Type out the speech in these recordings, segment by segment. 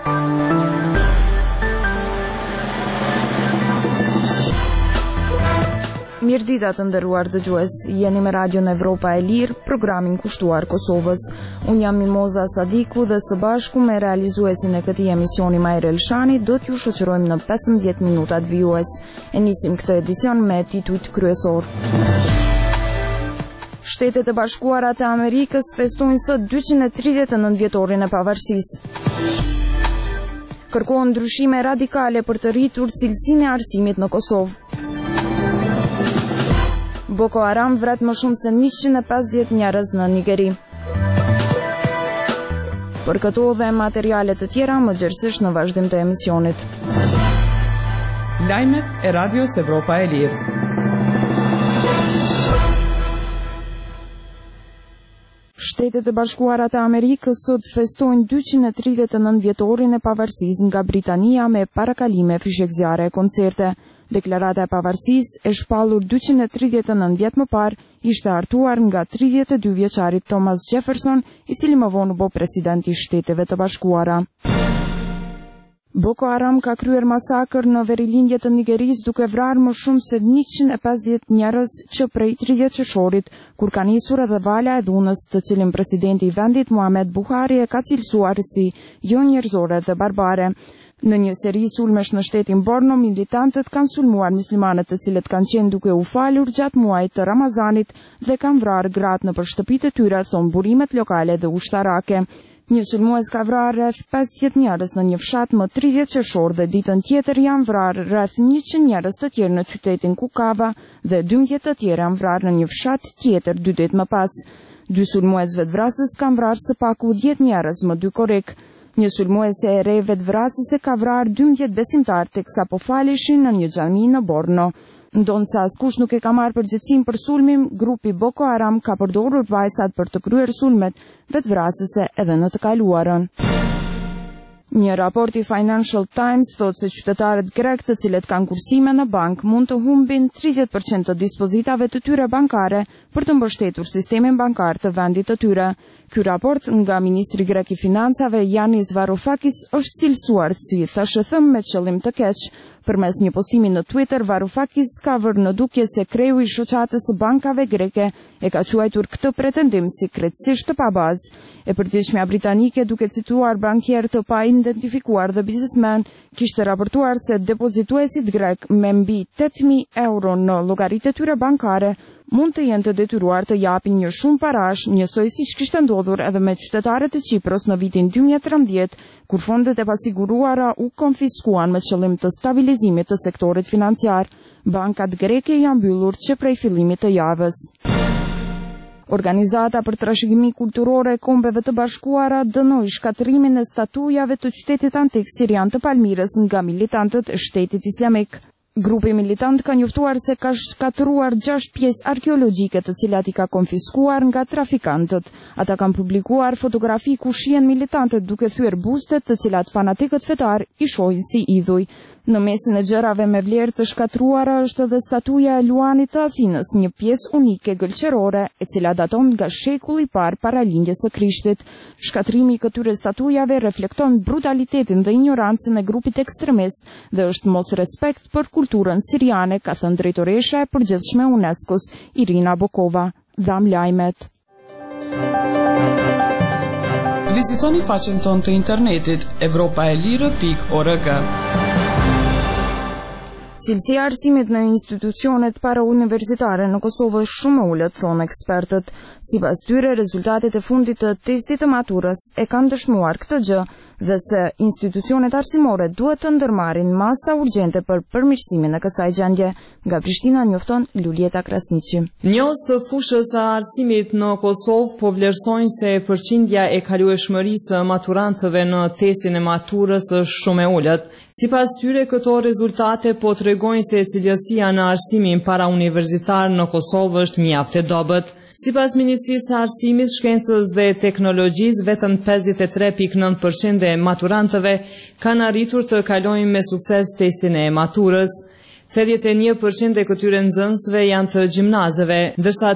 Mirëdita të nderuar dëgjues, jeni me Radion Evropa e Lirë, programin kushtuar Kosovës. Unë jam Mimoza Sadiku dhe së bashku me realizuesin e këtij emisioni Majre Elshani do t'ju shoqërojmë në 15 minutat vijues. E nisim këtë edicion me titujt kryesor. Shtetet e Bashkuara të Amerikës festojnë sot 239 vjetorin e pavarësisë. Kërkohen ndryshime radikale për të rritur cilësinë e arsimit në Kosovë. Boko Haram vret më shumë se 150 njerëz në Nigeri. Për këto dhe materiale të tjera, më gjerësisht në vazhdim të emisionit. Lajmet e Radios Evropa e Lirë. Shtetet e Bashkuara të Amerikës sot festojnë 239 vjetorin e pavarësisë nga Britania me parakalime fishekëzjare e koncerte. Deklarata e pavarësisë e shpallur 239 vjet më parë ishte hartuar nga 32 vjeçari Thomas Jefferson, i cili më vonë u bë president i Shteteve të Bashkuara. Boko Haram ka kryer masakër në verilindje të Nigerisë duke vrarë më shumë se 150 njerëz që prej 30 qershorit, kur ka nisur edhe vala e dhunës, të cilin presidenti i vendit Muhammad Buhari e ka cilësuar si jo njerëzore dhe barbare. Në një seri sulmesh në shtetin Borno, militantët kanë sulmuar muslimanët të cilët kanë qenë duke u falur gjatë muajit të Ramazanit dhe kanë vrarë gratë nëpër shtëpitë e tyre, thon burimet lokale dhe ushtarake. Një sulmues ka vrarë rreth 50 njerëz në një fshat më 30 qershor dhe ditën tjetër janë vrarë rreth 100 njerëz të tjerë në qytetin Kukava dhe 12 të tjerë janë vrarë në një fshat tjetër 2 ditë më pas. 2 sulmues vetvrasës kanë vrarë së paku 10 njerëz më 2 korrik. Një sulmuese e re vetvrasëse ka vrarë 12 besimtarë teksa po faleshin në një xhami në Borno. Ndonsa askush nuk e ka marrë përgjegjësinë për sulmin, grupi Boko Haram ka përdorur vajzat për të kryer sulmet vetvrasëse edhe në të kaluarën. Një raport i Financial Times thotë se qytetarët grek të cilët kanë kursime në bank mund të humbin 30% të dispozitave të tyre bankare për të mbështetur sistemin bankar të vendit të tyre. Ky raport nga ministri grek i financave Yanis Varoufakis është cilësuar si thashëthëm me qëllim të keq. Përmes një postimi në Twitter, Varoufakis ka vërë në dukje se kreu i shoqatës së bankave greke e ka quajtur këtë pretendim si krejtësisht të pabazë. E përgjithshmja britanike, duke cituar bankier të pa identifikuar dhe biznesmen, kishte raportuar se depozituesit grek me mbi 8.000 euro në llogaritë e tyre bankare mund të jenë të detyruar të japin një shumë parash, njësoj siç kishte ndodhur edhe me qytetarët e Kipros në vitin 2013, kur fondet e pasiguruara u konfiskuan me qëllim të stabilizimit të sektorit financiar. Bankat greke janë mbyllur që prej fillimit të javës. Organizata për trashëgimi kulturore e Kombeve të Bashkuara dënoi shkatrimin e statujave të qytetit antik sirian të Palmirës nga militantët e Shtetit Islamik. Grupi militant ka njoftuar se ka shkatruar 6 pjesë arkeologjike të cilat i ka konfiskuar nga trafikantët. Ata kanë publikuar fotografi ku shihen militantët duke thyer bustet të cilat fanatikët fetar i shohin si idhuj. Në mesin e gjërave me vlerë të shkatruara është edhe statuja e Luanit të Athinës, një pjesë unike gëlqerore e cila daton nga shekulli i parë para lindjes së Krishtit. Shkatrimi i këtyre statujave reflekton brutalitetin dhe ignorancën e grupit ekstremist dhe është mos respekt për kulturën siriane, ka thënë drejtoresha e përgjithshme e UNESCO-s, Irina Bokova. Dham lajmet. Vizitoni faqen tonë të internetit europaelire.org. Cilësia e arsimit në institucionet parauniversitare në Kosovë është shumë e ulët, thonë ekspertët. Sipas tyre, rezultatet e fundit të testit të maturës e kanë dëshmuar këtë gjë dhe se institucionet arsimore duhet të ndërmarrin masa urgjente për përmirësimin e kësaj gjendje. Nga Prishtina njofton Lulieta Krasniqi. Njohës të fushës së arsimit në Kosovë po vlerësojnë se përqindja e kalueshmërisë së maturantëve në testin e maturës është shumë e ulët. Sipas tyre, këto rezultate po tregojnë se cilësia në arsimin parauniversitar në Kosovë është mjaft e dobët. Sipas Ministrisë së Arsimit, Shkencës dhe Teknologjisë, vetëm 53.9% e maturantëve kanë arritur të kalojnë me sukses testin e maturës. 81% e këtyre nxënësve janë të gjimnazeve, ndërsa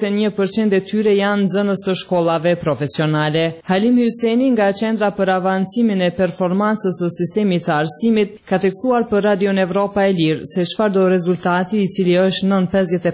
31% e tyre janë nxënës të shkollave profesionale. Halim Hyseni nga Qendra për Avancimin e Performancës së Sistemit të Arsimit ka tekstuar për Radion Evropa e Lirë se çfarë do rezultati i cili është nën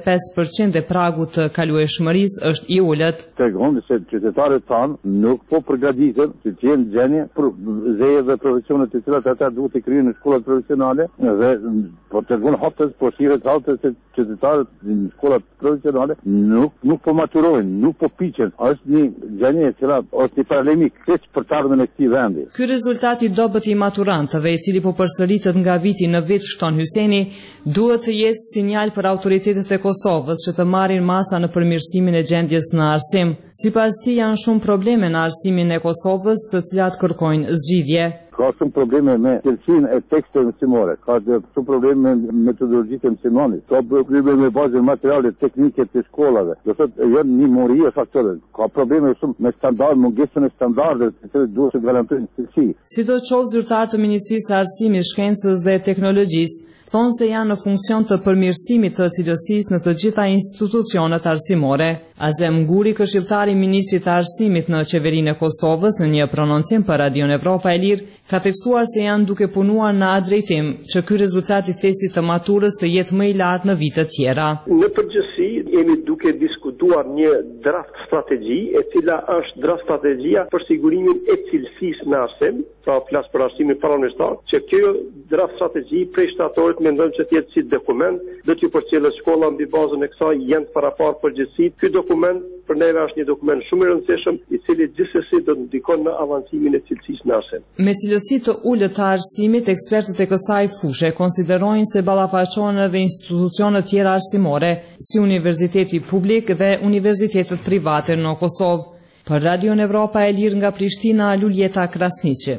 55% e pragut të kalueshmërisë është i ulët. Tregon se qytetarët tanë nuk po përgatiten që të jenë gjendje për zeje dhe profesionet të cilat ata duhet të kryejnë në shkollat profesionale dhe po tregon hapës po shiret hapës se qytetarët në shkollat profesionale nuk po maturojnë, nuk po piqen. Është një gjendje e cila është një problemi keq për të ardhmen e këtij vendi. Ky rezultat i dobët i maturantëve, i cili po përsëritet nga viti në vit, shton Hyseni, duhet të jetë sinjal për autoritetet e Kosovës që të marrin masa në përmirësimin e gjendjes në arsim. Sipas tij janë shumë probleme në arsimin e Kosovës, të cilat kërkojnë zgjidhje. Ka shumë probleme me cilësinë e teksteve mësimore, ka shumë probleme me metodologjitë e mësimit, ka probleme me bazën materiale teknike të shkollave. Do thotë janë një mori e faktorëve. Ka probleme shumë me standard, mungesën e standardeve të cilat duhet të garantojnë cilësi. Sidoqoftë zyrtar të Ministrisë së Arsimit, Shkencës dhe Teknologjisë thonë se janë në funksion të përmirësimit të cilësisë në të gjitha institucionet arsimore. Azem Guri, këshilltari i Ministrit të Arsimit në Qeverinë e Kosovës, në një prononcim për Radion Evropa e Lirë, ka tekstuar se janë duke punuar në atë drejtim që ky rezultat i testit të maturës të jetë më i lartë në vite të tjera. Në përgjithësi jemi duke diskutuar një draft strategji, e cila është draft strategjia për sigurimin e cilësisë në arsim, pra flas për arsimin parauniversitar, që kjo draft strategji prej shtatorit mendojmë që të jetë si dokument, do t'ju përcjellë shkolla mbi bazën e kësaj janë të paraparë përgjithësi. Ky dokument për neve është një dokument shumë i rëndësishëm, i cili gjithsesi do të ndikon në avancimin e cilësisë në arsim. Me cilësi të ulët të arsimit, ekspertët e kësaj fushë konsiderojnë se ballafaqohen edhe institucione tjera arsimore, si universiteti publik dhe universitetet private në Kosovë. Për Radion Evropa e Lirë nga Prishtina, Luljeta Krasniqi.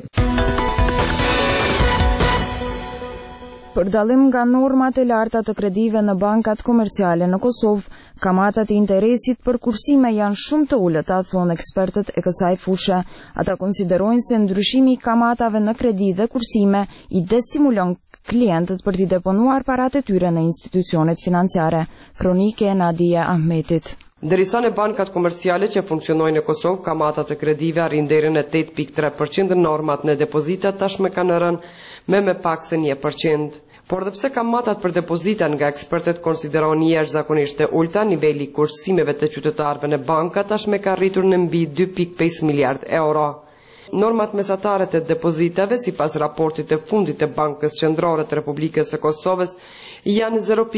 Për dallim nga normat e larta të kredive në bankat komerciale në Kosovë, kamatat e interesit për kursime janë shumë të ulëta, thonë ekspertët e kësaj fushë. Ata konsiderojnë se ndryshimi i kamatave në kredi dhe kursime i destimulon klientët për t'i deponuar paratë e tyre në institucionet financiare. Kronike e Nadia Ahmetit. Derisa në bankat komerciale që funksionojnë në Kosovë, kamatat e kredive arrin deri në 8.3%, normat në depozita tashmë kanë rënë me pak se 1%. Por dhe pse kamatat për depozita nga ekspertët konsiderohen jashtëzakonisht të ulta, niveli i kursimeve të qytetarëve në banka tashmë ka arritur në mbi 2.5 miliard euro. Normat mesatare të depozitave, sipas raportit të fundit të Bankës Qendrore të Republikës së Kosovës, janë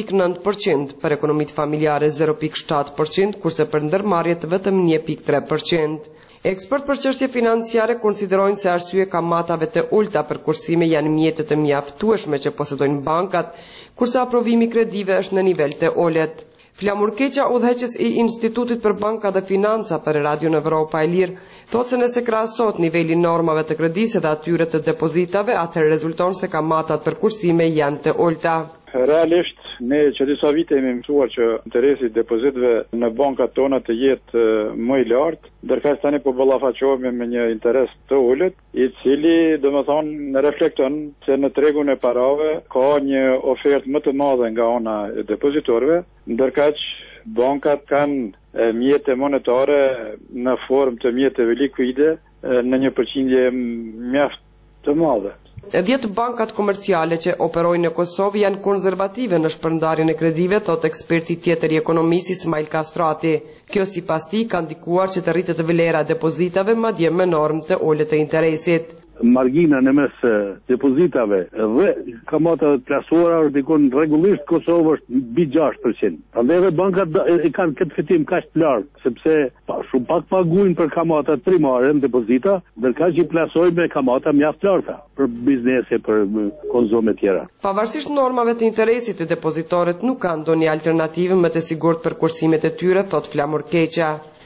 0.9%, për ekonomitë familjare 0.7%, kurse për ndërmarrjet vetëm 1.3%. Ekspert për çështje financiare konsiderojnë se arsye kamatave të ulta për kursime janë mjetet e mjaftueshme që posedojnë bankat, kurse aprovimi i kredive është në nivel të ulët. Flamur Keqa, udhëheqës i Institutit për Banka dhe Financa për Radion Evropa e Lirë, thotë se nëse krahasohet niveli normave të kredisë dhe atyre të depozitave, atëherë rezulton se kamatat për kursime janë të ulta. Realisht, ne që disa vite jemi mësuar që interesi i depozitëve në bankat tona të jetë më i lartë, ndërkaq tani po ballafaqohemi me një interes të ulët, i cili domethënë reflekton se në tregun e parave ka një ofertë më të madhe nga ana e depozitorëve, ndërkaq bankat kanë mjete monetare në formë të mjeteve likuide në një përqindje mjaft të madhe. 10 bankat komerciale që operojnë në Kosovë janë konservative në shpërndarjen e kredive, thot eksperti tjetër i ekonomisë Ismail Kastrati. Kjo sipas tij ka ndikuar që të rritet vlera e depozitave madje me normë të ulët të interesit. Margina në mes depozitave dhe kamatave plasuara është dikon rregullisht Kosovë është mbi 6%. Prandaj edhe bankat e kanë këtë fitim kaq të lartë, sepse shumë pak paguajnë për kamatat primare në depozita, ndërkaq që plasojnë me kamata mjaft larta për biznese, për konsume tjera. Pavarësisht normave të interesit të depozitorët nuk kanë ndonjë alternativë më të sigurt për kursimet e tyre, thot Flamur Keqa.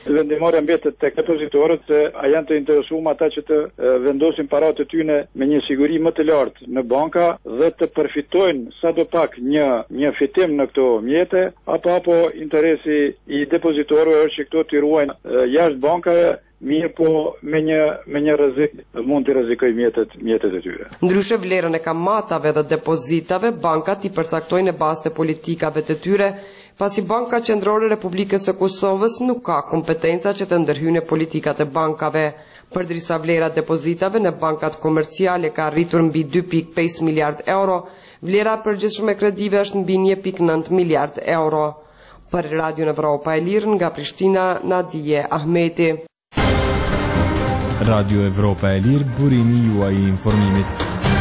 Vendimarrja mbetet tek depozitorët se a janë të interesuar ata që të vendosin paratë e tyre me një siguri më të lartë në banka dhe të përfitojnë sadopak një fitim në këto mjete, apo interesi i depozitorëve është që këto të ruajnë jashtë bankave. Mirë po me një rrezik mund të rrezikoj mjetet e tyre. Ndryshe vlerën e kamatave dhe depozitave, bankat i përcaktojnë në bazë të politikave të tyre, pasi Banka Qendrore e Republikës së Kosovës nuk ka kompetenca që të ndërhyjë në politikat e bankave. Përdrisa vlera depozitave në bankat komerciale ka arritur mbi 2.5 miliard euro, vlera përgjithshme e kredive është mbi 1.9 miliard euro. Për Radio Evropa e Lirë nga Prishtina, Nadije Ahmeti. Radio Evropa e Lirë, burimi juaj i informimit.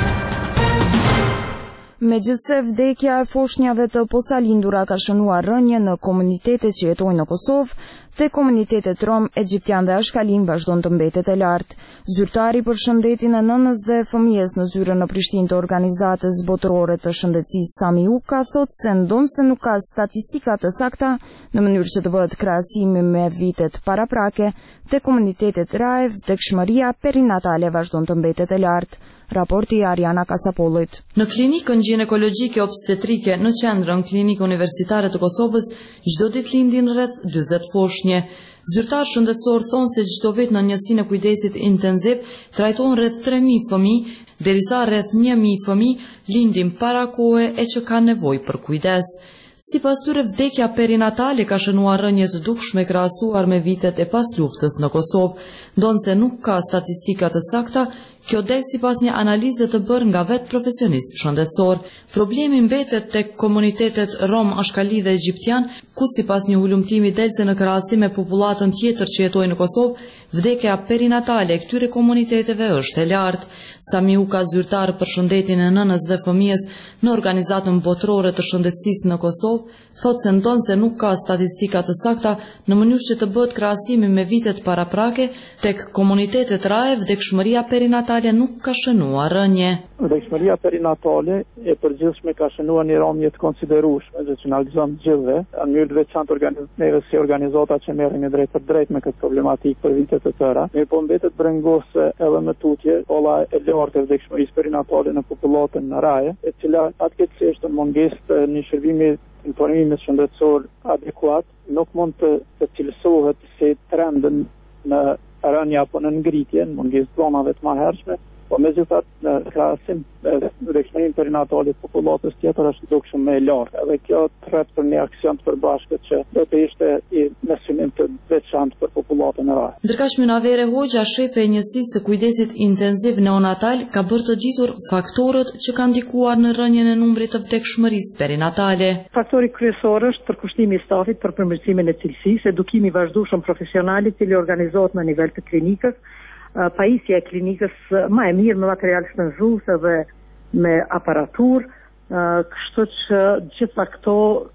Megjithse vdekja e foshnjave të posalindura ka shënuar rënje në komunitetet që jetojnë në Kosovë, te komunitetet rom, egjiptian dhe ashkalim vazhdon të mbetet e lartë. Zyrtari për shëndetin e nënës dhe fëmijës në zyrën në Prishtinë të organizatës botërore të shëndetësisë Sami Uka thot se ndonse nuk ka statistika të sakta në mënyrë që të bëhet krahasimi me vitet paraprake, te komunitetet Raev, vdekshmëria perinatale vazhdon të mbetet e lartë. Raporti Ariana Kasapollit. Në klinikën ginekologjike obstetrike në qendrën Klinikë Universitare të Kosovës, çdo ditë lindin rreth 40 foshnje. Zyrtar shëndetësor thonë se çdo vit në njësinë e kujdesit intensiv trajtohen rreth 3000 fëmijë, derisa rreth 1000 fëmijë lindin para kohe e që kanë nevojë për kujdes. Sipas tyre, vdekja perinatale ka shënuar rënje të dukshme krahasuar me vitet e pas luftës në Kosovë, ndonse nuk ka statistika të sakta. Kjo del sipas një analize të bërë nga vetë profesionist shëndetësor. Problemi mbetet tek komunitetet rom, ashkali dhe egjiptian, ku sipas një hulumtimi del se në krahasim me popullatën tjetër që jetojnë në Kosovë, vdekja perinatale e këtyre komuniteteve është e lartë. Sami Uka, zyrtar për shëndetin e nënës dhe fëmijës në organizatën botërore të shëndetësisë në Kosovë, thotë se ndonse nuk ka statistika të sakta në mënyrë që të bëhet krahasimi me vitet paraprake, tek komunitetet Raev vdekshmëria perinatale nuk ka shënuar rënje. Vdekshmëria perinatale e përgjithshme ka shënuar një rënje të konsiderueshme, që analizojmë gjithëve, në mënyrë të veçantë neve si organizata që merremi drejt për drejt me këtë problematikë për vite të tëra. Mirë po mbetet brengose edhe më tutje olla e lartë e vdekshmërisë perinatale në popullatën në Raje, e cila fatkeqësisht në mungesë një shërbimi informimit shëndetësor adekuat nuk mund të cilësohet si trendin në rënje apo në ngritje, në mungesë planave të mëhershme, po megjithatë në krahasim vdekshmërinë perinatale të popullatës tjetër është dukshëm më e lartë. Edhe kjo thret për një aksion të përbashkët që do të ishte me synim të veçantë për popullatën e Raje. Ndërkaq Mynavere Hoxha, shefe e njësisë së kujdesit intensiv neonatal, ka bërë të ditur faktorët që kanë ndikuar në rënjen e numrit të vdekshmërisë perinatale. Faktori kryesor është përkushtimi i stafit për përmirësimin e cilësisë, edukimi i vazhdueshëm profesional i cili organizohet në nivel të klinikës, pajisja e klinikës më e mirë me material shpenzues dhe me aparaturë, kështu që gjitha këto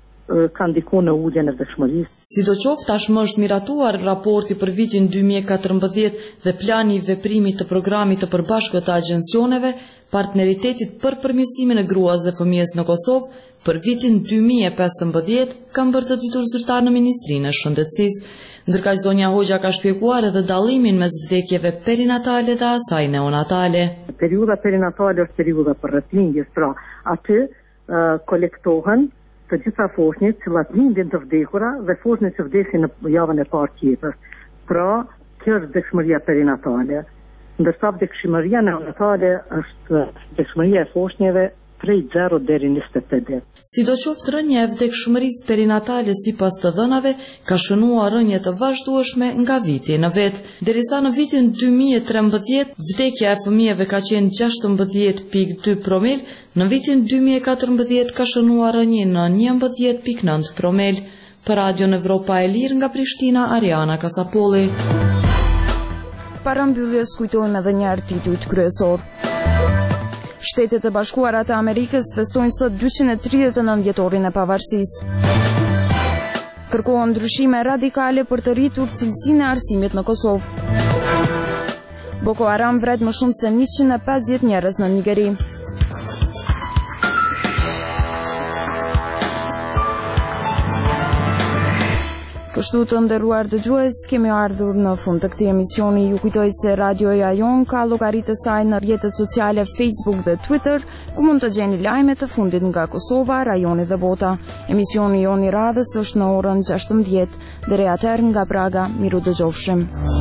kanë ndikuar në uljen e vdekshmërisë. Sidoqoftë tashmë është miratuar raporti për vitin 2014 dhe plani i veprimit të programit të përbashkët të agjencioneve, partneritetit për përmirësimin e gruas dhe fëmijës në Kosovë për vitin 2015 kanë bërë të ditur zyrtar në Ministrinë e Shëndetësisë. Ndërkaq zonja Hoxha ka shpjeguar edhe dallimin mes vdekjeve perinatale dhe asaj neonatale. Periudha perinatale është periudha për rrethlindjes, pra aty kolektohen të gjitha foshnjët që lindin të vdekura dhe foshnjët që vdesin në javën e parë të jetës. Pra, kjo është vdekshmëria perinatale. Ndërsa vdekshmëria neonatale është vdekshmëria e foshnjeve prej 0 deri në 28 ditë. Sidoqoftë rënja e vdekshmërisë perinatale sipas të dhënave ka shënuar rënje të vazhdueshme nga viti në vit, derisa në vitin 2013 vdekja e fëmijëve ka qenë 16.2 promil, në vitin 2014 ka shënuar rënje në 11.9 promil. Për Radion Evropa e Lirë nga Prishtina, Ariana Kasapolli. Para mbylljes kujtojmë edhe një titujt kryesor. Shtetet e Bashkuara të Amerikës festojnë sot 239 vjetorin e pavarësisë. Kërkohen ndryshime radikale për të rritur cilësinë e arsimit në Kosovë. Boko Haram vret më shumë se 150 njerëz në Nigeri. Kështu të nderuar dëgjues, kemi ardhur në fund të këtij emisioni. Ju kujtoj se Radioja jon ka llogaritë e saj në rrjetet sociale Facebook dhe Twitter, ku mund të gjeni lajmet të fundit nga Kosova, rajoni dhe bota. Emisioni jon i radhës është në orën 16:00. Deri atëherë nga Praga, miru dëgjofshim.